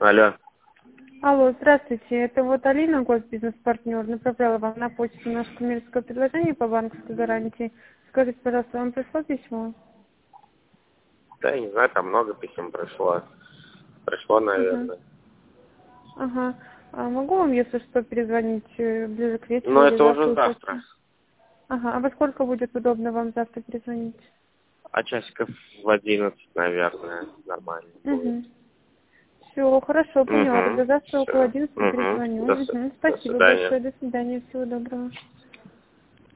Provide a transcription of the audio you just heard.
Алло. Алло, здравствуйте. Это вот Алина, госбизнес-партнер, направляла вам на почту наше коммерческое предложение по банковской гарантии. Скажите, пожалуйста, вам пришло письмо? Да, я не знаю, там много писем пришло. Пришло, Ага. наверное. Ага. А могу вам, если что, перезвонить ближе к вечеру Но или это завтра уже утром? завтра. Ага. А во сколько будет удобно вам завтра перезвонить? А часиков в 11, наверное, нормально будет. Угу. Все, хорошо, поняла. Угу. Тогда завтра около Все. 11 Угу. перезвоню. До Угу. до Спасибо свидания. большое. До свидания. Всего доброго.